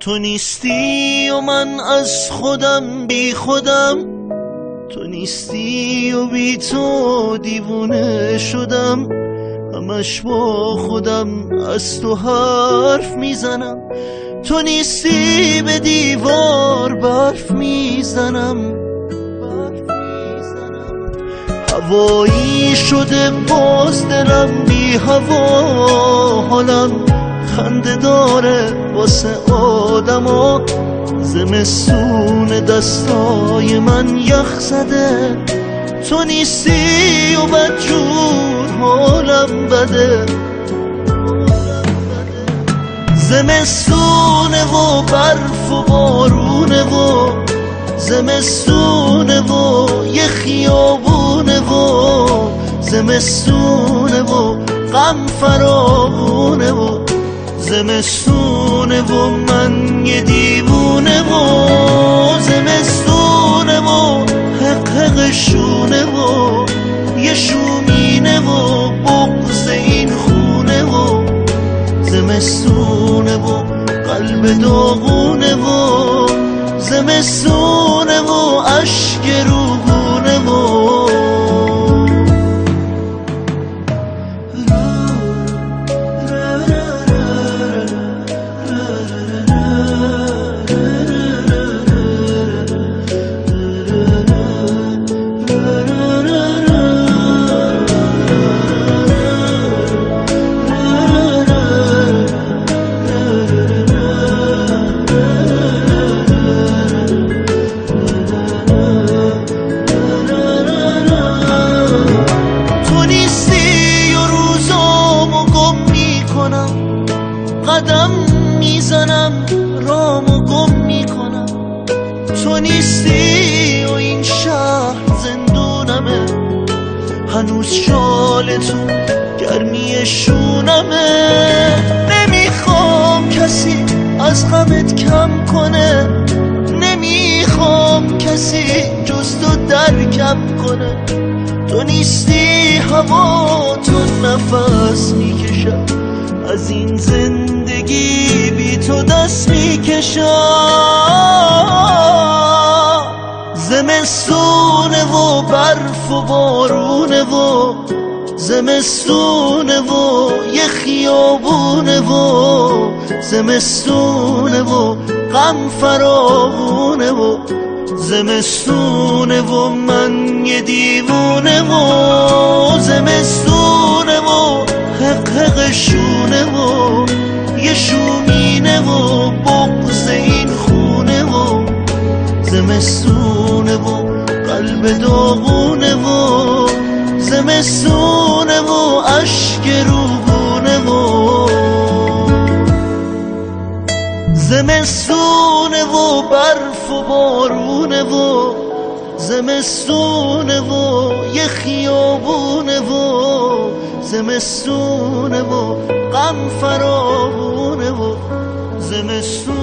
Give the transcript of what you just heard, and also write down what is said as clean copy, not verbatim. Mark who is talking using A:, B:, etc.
A: تو نیستی و من از خودم بی خودم، تو نیستی و بی تو دیوونه شدم. همش با خودم از تو حرف میزنم، تو نیستی به دیوار برف میزنم. هوایی شده باز دلم بی هوا، حالم خنده داره واسه آدما. زمستون دستای من یخ زده، تو نیستی و بدجور حالم بده. زمستونه و برف و بارونه و زمستونه و یه خیابونه و زمستونه و غم فراوونه و زمستونه و من یه دیوونه و زمستونه و حق شونه و یه شومینه و بغض این خونه و زمستونه و قلب داغونه و زمستونه و اشک روگونه و قدم میزنم رامو گم میکنم. تو نیستی و این شهر زندونمه، هنوز شال تو گرمی شونمه. نمیخوام کسی از غمت کم کنه، نمیخوام کسی جز تو درکم کنه. تو نیستی هوا تو نفس میکشم، از این زندگی بی تو دست میکشم. زمستونه و برف و بارونه و زمستونه و یه خیابونه و زمستونه و غم فراوونه و زمستونه و من یه دیوونه و زمستونه و حق شونه و یه شومینه و بغض این خونه و زمستونه و قلب داغونه و زمستونه و اشک روگونه و زمستونه و برف و بارونه و زمستونه و یه خیابونه و زمستونه و غم فراوونه و زمستونه